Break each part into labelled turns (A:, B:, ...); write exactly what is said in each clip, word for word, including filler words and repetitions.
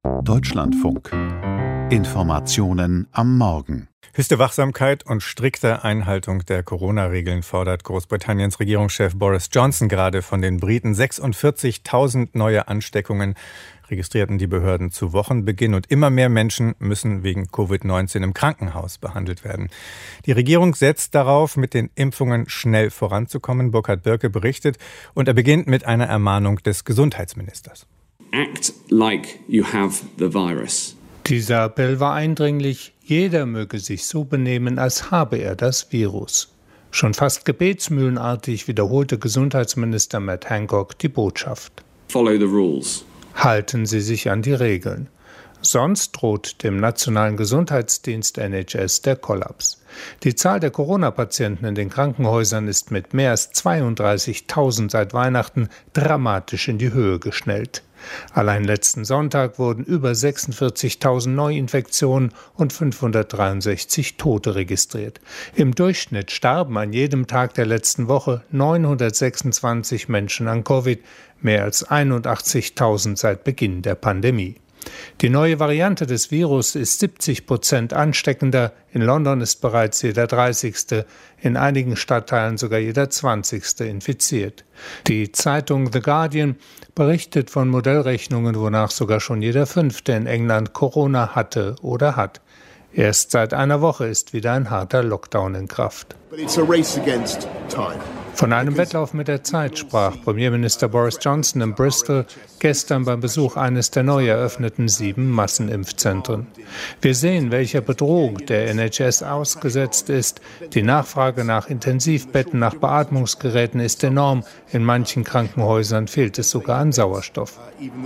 A: Deutschlandfunk. Informationen am Morgen.
B: Höchste Wachsamkeit und strikte Einhaltung der Corona-Regeln fordert Großbritanniens Regierungschef Boris Johnson gerade von den Briten. sechsundvierzigtausend neue Ansteckungen registrierten die Behörden zu Wochenbeginn und immer mehr Menschen müssen wegen Covid neunzehn im Krankenhaus behandelt werden. Die Regierung setzt darauf, mit den Impfungen schnell voranzukommen. Burkhard Birke berichtet und er beginnt mit einer Ermahnung des Gesundheitsministers.
C: Act like you have the virus.
D: Dieser Appell war eindringlich. Jeder möge sich so benehmen, als habe er das Virus. Schon fast gebetsmühlenartig wiederholte Gesundheitsminister Matt Hancock die Botschaft.
C: Follow the rules.
D: Halten Sie sich an die Regeln. Sonst droht dem nationalen Gesundheitsdienst N H S der Kollaps. Die Zahl der Corona-Patienten in den Krankenhäusern ist mit mehr als zweiunddreißigtausend seit Weihnachten dramatisch in die Höhe geschnellt. Allein letzten Sonntag wurden über sechsundvierzigtausend Neuinfektionen und fünfhundertdreiundsechzig Tote registriert. Im Durchschnitt starben an jedem Tag der letzten Woche neunhundertsechsundzwanzig Menschen an Covid, mehr als einundachtzigtausend seit Beginn der Pandemie. Die neue Variante des Virus ist siebzig Prozent ansteckender. In London ist bereits jeder dreißigste, in einigen Stadtteilen sogar jeder zwanzigste infiziert. Die Zeitung The Guardian berichtet von Modellrechnungen, wonach sogar schon jeder fünfte in England Corona hatte oder hat. Erst seit einer Woche ist wieder ein harter Lockdown in Kraft. Von einem Wettlauf mit der Zeit sprach Premierminister Boris Johnson in Bristol gestern beim Besuch eines der neu eröffneten sieben Massenimpfzentren. Wir sehen, welcher Bedrohung der N H S ausgesetzt ist. Die Nachfrage nach Intensivbetten, nach Beatmungsgeräten ist enorm. In manchen Krankenhäusern fehlt es sogar an Sauerstoff.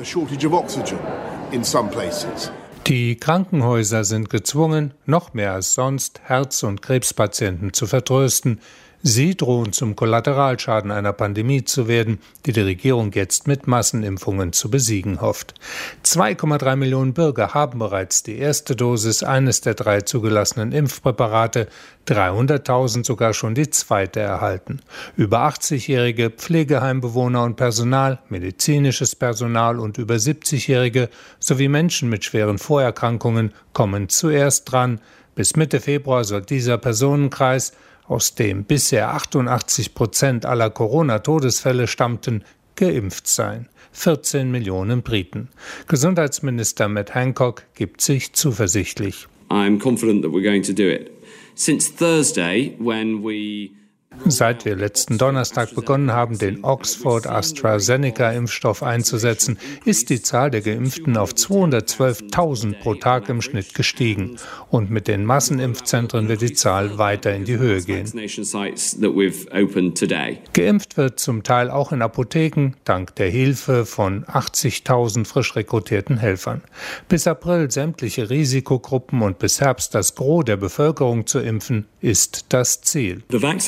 D: Die Krankenhäuser sind gezwungen, noch mehr als sonst Herz- und Krebspatienten zu vertrösten. Sie drohen zum Kollateralschaden einer Pandemie zu werden, die die Regierung jetzt mit Massenimpfungen zu besiegen hofft. zwei Komma drei Millionen Bürger haben bereits die erste Dosis eines der drei zugelassenen Impfpräparate, dreihunderttausend sogar schon die zweite erhalten. Über achtzig-jährige Pflegeheimbewohner und Personal, medizinisches Personal und über siebzigjährige sowie Menschen mit schweren Vorerkrankungen kommen zuerst dran. Bis Mitte Februar soll dieser Personenkreis, aus dem bisher achtundachtzig Prozent aller Corona-Todesfälle stammten, geimpft sein. vierzehn Millionen Briten. Gesundheitsminister Matt Hancock gibt sich zuversichtlich.
C: I'm confident that we're going to do it. Since Thursday, when we
D: Seit wir letzten Donnerstag begonnen haben, den Oxford-AstraZeneca-Impfstoff einzusetzen, ist die Zahl der Geimpften auf zweihundertzwölftausend pro Tag im Schnitt gestiegen. Und mit den Massenimpfzentren wird die Zahl weiter in die Höhe gehen. Geimpft wird zum Teil auch in Apotheken, dank der Hilfe von achtzigtausend frisch rekrutierten Helfern. Bis April sämtliche Risikogruppen und bis Herbst das Gros der Bevölkerung zu impfen, ist das Ziel.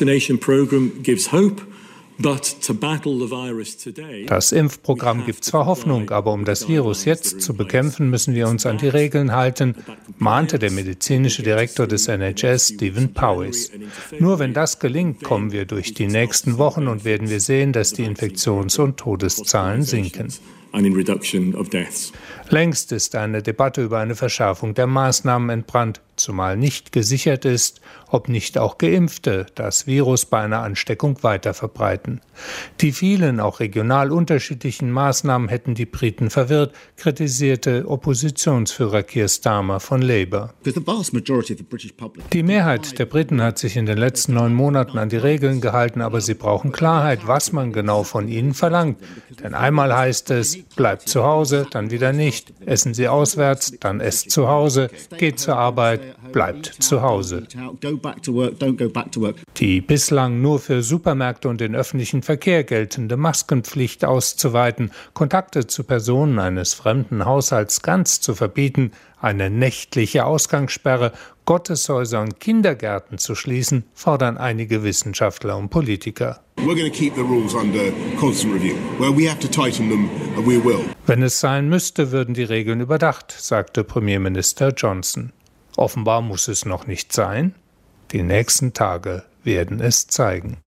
D: Das Impfprogramm gibt zwar Hoffnung, aber um das Virus jetzt zu bekämpfen, müssen wir uns an die Regeln halten, mahnte der medizinische Direktor des N H S, Stephen Powis. Nur wenn das gelingt, kommen wir durch die nächsten Wochen und werden wir sehen, dass die Infektions- und Todeszahlen sinken. Längst ist eine Debatte über eine Verschärfung der Maßnahmen entbrannt, zumal nicht gesichert ist, ob nicht auch Geimpfte das Virus bei einer Ansteckung weiter verbreiten. Die vielen, auch regional unterschiedlichen Maßnahmen hätten die Briten verwirrt, kritisierte Oppositionsführer Keir Starmer von Labour. Die Mehrheit der Briten hat sich in den letzten neun Monaten an die Regeln gehalten, aber sie brauchen Klarheit, was man genau von ihnen verlangt. Denn einmal heißt es, bleibt zu Hause, dann wieder nicht. Essen Sie auswärts, dann esst zu Hause. Geht zur Arbeit, bleibt zu Hause. Die bislang nur für Supermärkte und den öffentlichen Verkehr geltende Maskenpflicht auszuweiten, Kontakte zu Personen eines fremden Haushalts ganz zu verbieten, eine nächtliche Ausgangssperre, Gotteshäuser und Kindergärten zu schließen, fordern einige Wissenschaftler und Politiker. Wenn es sein müsste, würden die Regeln überdacht, sagte Premierminister Johnson. Offenbar muss es noch nicht sein. Die nächsten Tage werden es zeigen.